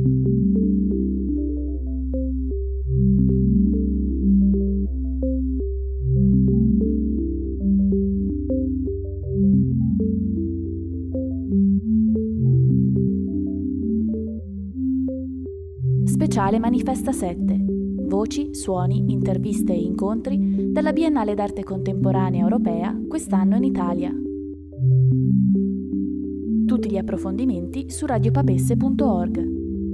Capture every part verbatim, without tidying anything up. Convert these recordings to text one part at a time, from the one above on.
Speciale Manifesta sette. Voci, suoni, interviste e incontri dalla Biennale d'Arte Contemporanea Europea quest'anno in Italia. Tutti gli approfondimenti su radiopapesse punto org.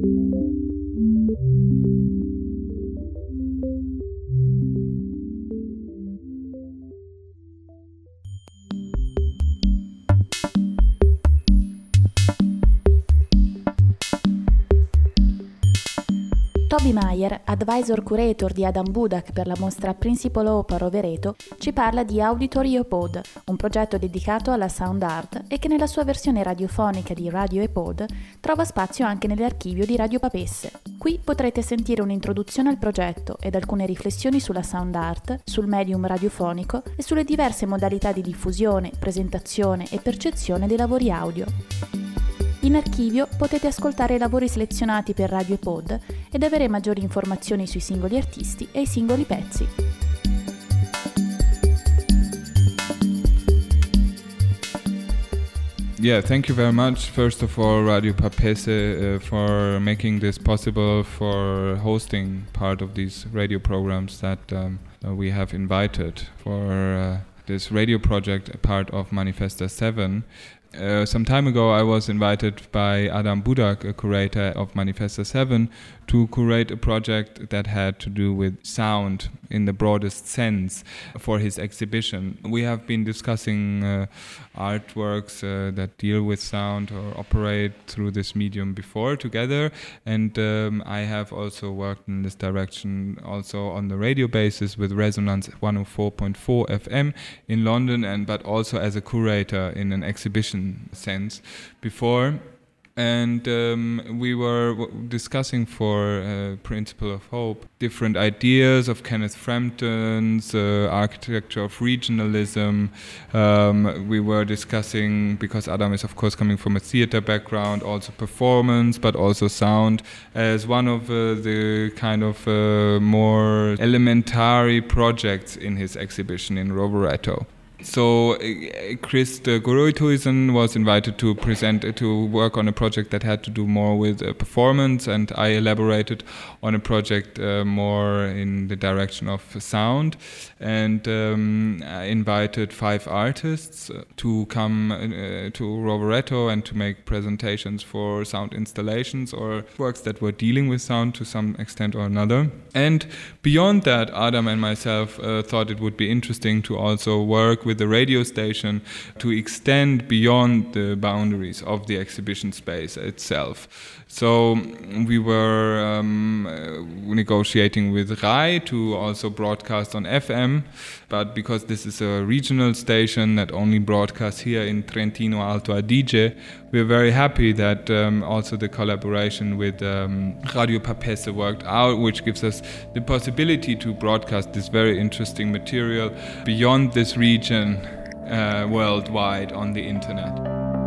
Toby Mayer, advisor curator di Adam Budak per la mostra Principal Opa Rovereto, ci parla di Auditory ePod, un progetto dedicato alla sound art e che nella sua versione radiofonica di Radio ePod trova spazio anche nell'archivio di Radio Papesse. Qui potrete sentire un'introduzione al progetto ed alcune riflessioni sulla sound art, sul medium radiofonico e sulle diverse modalità di diffusione, presentazione e percezione dei lavori audio. In archivio potete ascoltare i lavori selezionati per Radio ePod ed avere maggiori informazioni sui singoli artisti e i singoli pezzi. Yeah, thank you very much, first of all, Radio Papesse, uh, for making this possible, for hosting part of these radio programs that um, uh, we have invited for uh, this radio project, a part of Manifesta seven. Uh, some time ago I was invited by Adam Budak, a curator of Manifesta seven, to curate a project that had to do with sound in the broadest sense for his exhibition. We have been discussing uh, artworks uh, that deal with sound or operate through this medium before together, and um, I have also worked in this direction also on the radio basis with Resonance one oh four point four F M in London, and but also as a curator in an exhibition sense before. And um, we were w- discussing for uh, Principle of Hope different ideas of Kenneth Frampton's uh, architecture of regionalism. Um, we were discussing, because Adam is of course coming from a theater background, also performance, but also sound as one of uh, the kind of uh, more elementary projects in his exhibition in Rovereto. So uh, Chris de Groothuizen was invited to present, uh, to work on a project that had to do more with uh, performance, and I elaborated on a project uh, more in the direction of sound, and um, I invited five artists uh, to come uh, to Rovereto and to make presentations for sound installations or works that were dealing with sound to some extent or another. And beyond that, Adam and myself uh, thought it would be interesting to also work with the radio station to extend beyond the boundaries of the exhibition space itself. So we were um, uh, negotiating with R A I to also broadcast on F M, but because this is a regional station that only broadcasts here in Trentino Alto Adige, we're very happy that um, also the collaboration with um, Radio Papesse worked out, which gives us the possibility to broadcast this very interesting material beyond this region uh, worldwide on the internet.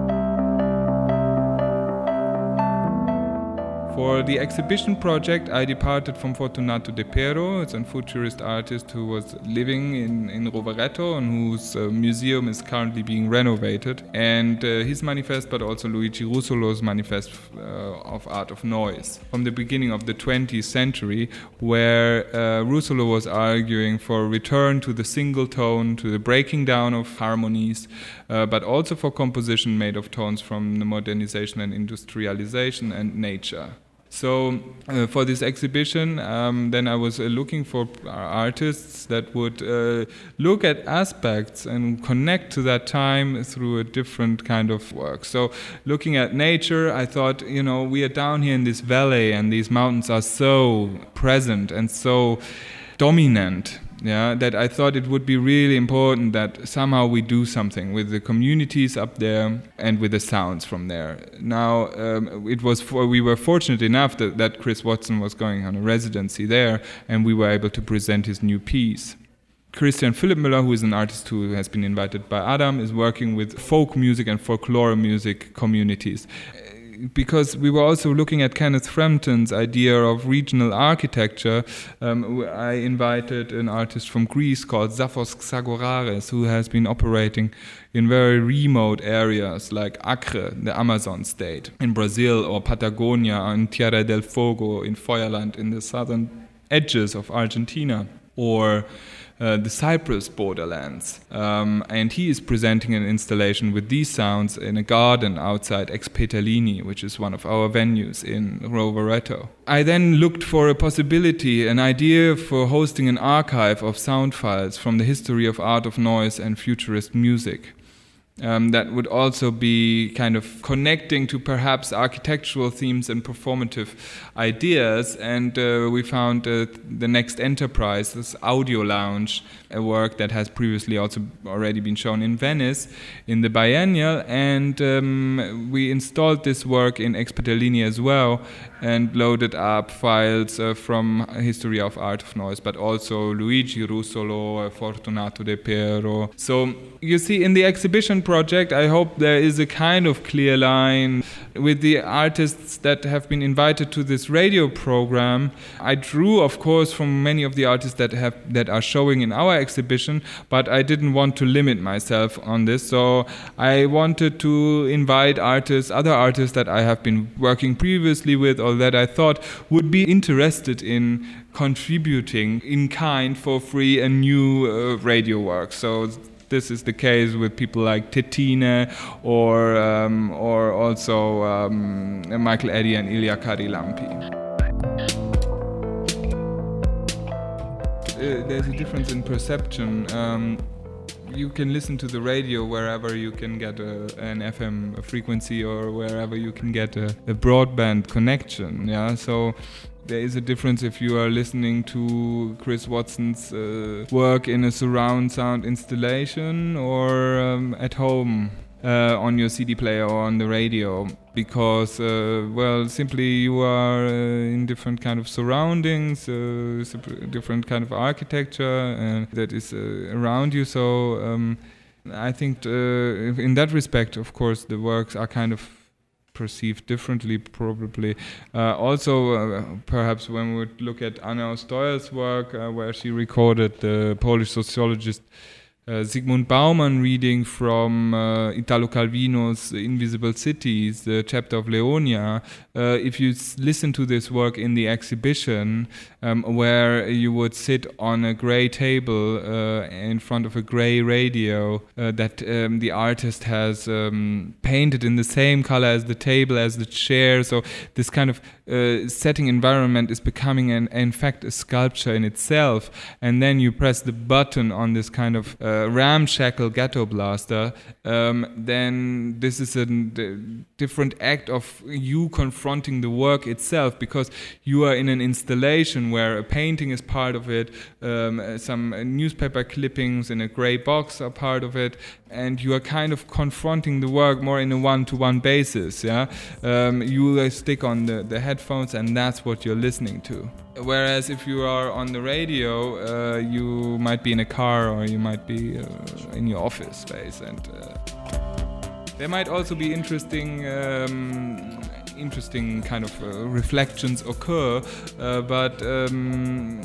For the exhibition project, I departed from Fortunato De Pero. It's a futurist artist who was living in, in Rovereto and whose uh, museum is currently being renovated. And uh, his manifest, but also Luigi Russolo's manifest uh, of art of noise from the beginning of the twentieth century, where uh, Russolo was arguing for a return to the single tone, to the breaking down of harmonies, uh, but also for composition made of tones from the modernization and industrialization and nature. So uh, for this exhibition, um, then I was uh, looking for artists that would uh, look at aspects and connect to that time through a different kind of work. So looking at nature, I thought, you know, we are down here in this valley and these mountains are so present and so dominant. Yeah, that I thought it would be really important that somehow we do something with the communities up there and with the sounds from there. Now, um, it was for, we were fortunate enough that, that Chris Watson was going on a residency there, and we were able to present his new piece. Christian Philipp Müller, who is an artist who has been invited by Adam, is working with folk music and folklore music communities. because we were also looking at Kenneth Frampton's idea of regional architecture, um, I invited an artist from Greece called Zaphos Xagorares, who has been operating in very remote areas like Acre, the Amazon state, in Brazil, or Patagonia, and Tierra del Fuego in Feuerland in the southern edges of Argentina, or Uh, the Cyprus borderlands. Um, and he is presenting an installation with these sounds in a garden outside Ex Petalini, which is one of our venues in Rovereto. I then looked for a possibility, an idea for hosting an archive of sound files from the history of Art of Noise and futurist music. Um, that would also be kind of connecting to perhaps architectural themes and performative ideas. And uh, we found uh, the next enterprise, this Audio Lounge, a work that has previously also already been shown in Venice in the Biennial. And um, we installed this work in Ex Petalini as well and loaded up files uh, from History of Art of Noise, but also Luigi Russolo, Fortunato De Piero. So you see, in the exhibition project, I hope there is a kind of clear line with the artists that have been invited to this radio program. I drew, of course, from many of the artists that have that are showing in our exhibition, but I didn't want to limit myself on this. So I wanted to invite artists, other artists that I have been working previously with, or that I thought would be interested in contributing in kind for free a new uh, radio work. So this is the case with people like Tetine or um, or also um, Michael Eddy and Ilya Karilampi. Uh, there's a difference in perception. Um, you can listen to the radio wherever you can get a, an F M frequency or wherever you can get a, a broadband connection. Yeah, so there is a difference if you are listening to Chris Watson's uh, work in a surround sound installation or um, at home uh, on your C D player or on the radio, because, uh, well, simply you are uh, in different kind of surroundings, uh, different kind of architecture uh, that is uh, around you. So um, I think uh, in that respect, of course, the works are kind of perceived differently, probably. Uh, also, uh, perhaps when we would look at Anna Ostoyer's work, uh, where she recorded the Polish sociologist uh, Zygmunt Bauman reading from uh, Italo Calvino's Invisible Cities, the chapter of Leonia. Uh, if you s- listen to this work in the exhibition, um, where you would sit on a grey table uh, in front of a grey radio uh, that um, the artist has um, painted in the same color as the table, as the chair. So this kind of uh, setting environment is becoming, an, in fact, a sculpture in itself. And then you press the button on this kind of uh, ramshackle ghetto blaster. Um, then this is a d- different act of you confronting the work itself, because you are in an installation where a painting is part of it, um, some newspaper clippings in a grey box are part of it, and you are kind of confronting the work more in a one-to-one basis. Yeah, um, you uh, stick on the, the headphones, and that's what you're listening to. Whereas if you are on the radio, uh, you might be in a car or you might be uh, in your office space, and uh, there might also be interesting. Um, interesting kind of uh, reflections occur, uh, but um,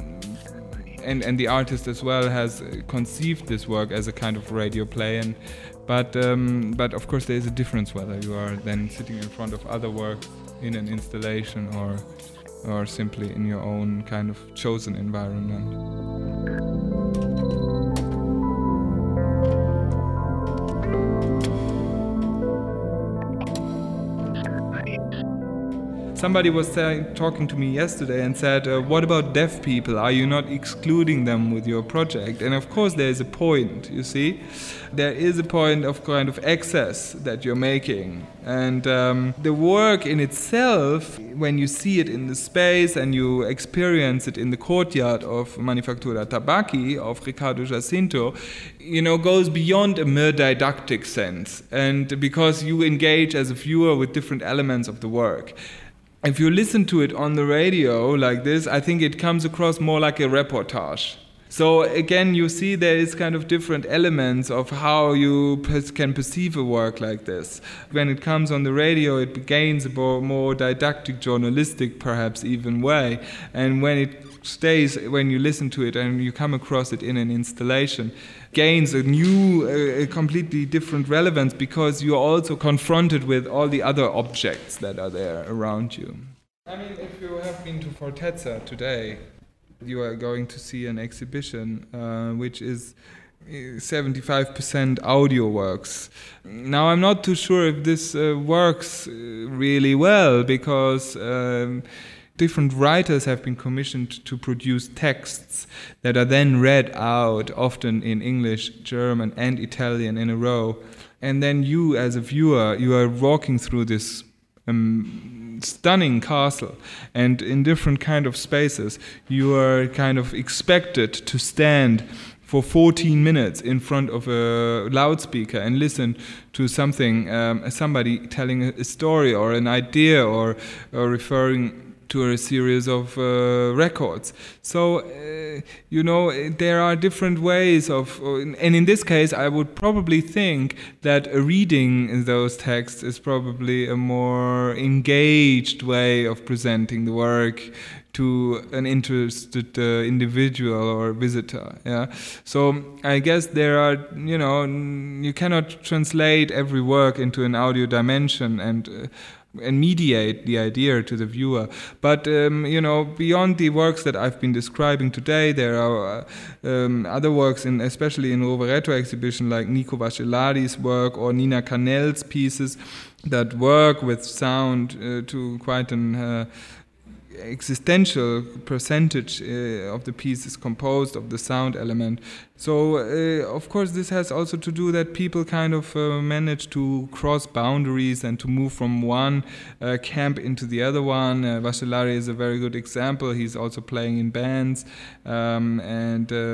and and the artist as well has conceived this work as a kind of radio play, and but um, but of course there is a difference whether you are then sitting in front of other works in an installation or or simply in your own kind of chosen environment. Somebody was say, talking to me yesterday and said, uh, what about deaf people? Are you not excluding them with your project? And of course there is a point, you see. There is a point of kind of access that you're making. And um, the work in itself, when you see it in the space and you experience it in the courtyard of Manufactura Tabacchi of Ricardo Jacinto, you know, goes beyond a mere didactic sense. And because you engage as a viewer with different elements of the work. If you listen to it on the radio like this, I think it comes across more like a reportage. So again, you see there is kind of different elements of how you per- can perceive a work like this. When it comes on the radio, it gains a more didactic, journalistic, perhaps even way. And when it stays, when you listen to it and you come across it in an installation, gains a new, a completely different relevance because you're also confronted with all the other objects that are there around you. I mean, if you have been to Fortezza today, you are going to see an exhibition uh, which is seventy-five percent audio works. Now, I'm not too sure if this uh, works really well because um, different writers have been commissioned to produce texts that are then read out, often in English, German, and Italian in a row. And then you, as a viewer, you are walking through this um, stunning castle, and in different kind of spaces you are kind of expected to stand for fourteen minutes in front of a loudspeaker and listen to something, um, somebody telling a story or an idea or, or referring to a series of uh, records. So, uh, you know, there are different ways of, and in this case, I would probably think that reading those texts is probably a more engaged way of presenting the work to an interested uh, individual or visitor. Yeah. So I guess there are, you know, you cannot translate every work into an audio dimension and uh, and mediate the idea to the viewer. But, um, you know, beyond the works that I've been describing today, there are uh, um, other works, in, especially in Rovereto exhibition, like Nico Vascellari's work or Nina Canel's pieces that work with sound uh, to quite an uh, existential percentage uh, of the piece is composed of the sound element. So, uh, of course, this has also to do that people kind of uh, manage to cross boundaries and to move from one uh, camp into the other one. Uh, Vascellari is a very good example. He's also playing in bands um, and uh,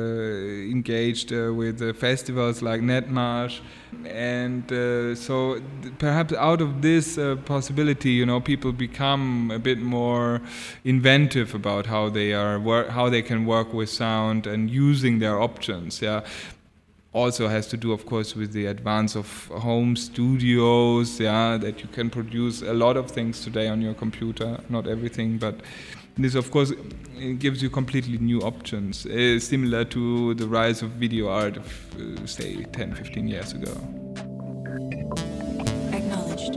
engaged uh, with uh, festivals like Netmarsch. And uh, so th- perhaps out of this uh, possibility, you know, people become a bit more inventive about how they are wor- how they can work with sound and using their options. Yeah, also has to do, of course, with the advance of home studios. Yeah, that you can produce a lot of things today on your computer. Not everything, but this, of course, it gives you completely new options, uh, similar to the rise of video art of, uh, say, ten, fifteen years ago. Acknowledged.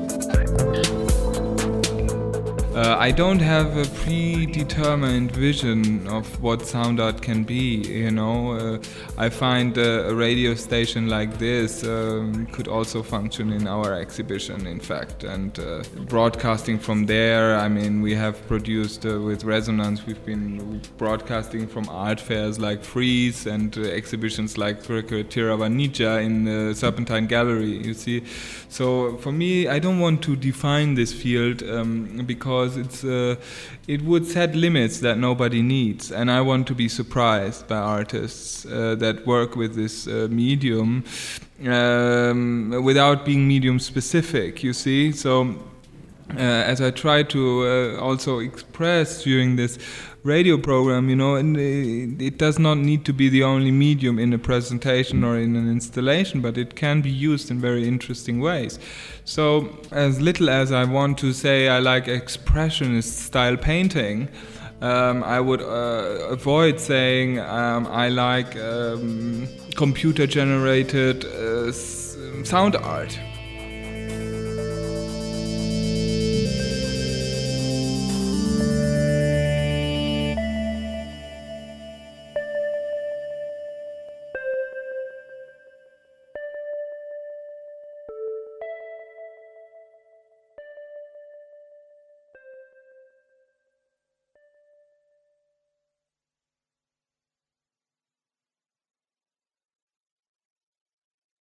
Uh, I don't have a predetermined vision of what sound art can be, you know. Uh, I find uh, a radio station like this um, could also function in our exhibition, in fact. And uh, broadcasting from there, I mean, we have produced uh, with Resonance, we've been broadcasting from art fairs like Frieze and uh, exhibitions like Tira Vanija in the Serpentine Gallery, you see. So for me, I don't want to define this field um, because It's uh, it would set limits that nobody needs, and I want to be surprised by artists uh, that work with this uh, medium um, without being medium specific. You see, so uh, as I try to uh, also express during this radio program, you know, and it does not need to be the only medium in a presentation or in an installation, but it can be used in very interesting ways. So, as little as I want to say I like expressionist style painting, um, I would uh, avoid saying um, I like um, computer generated uh, sound art.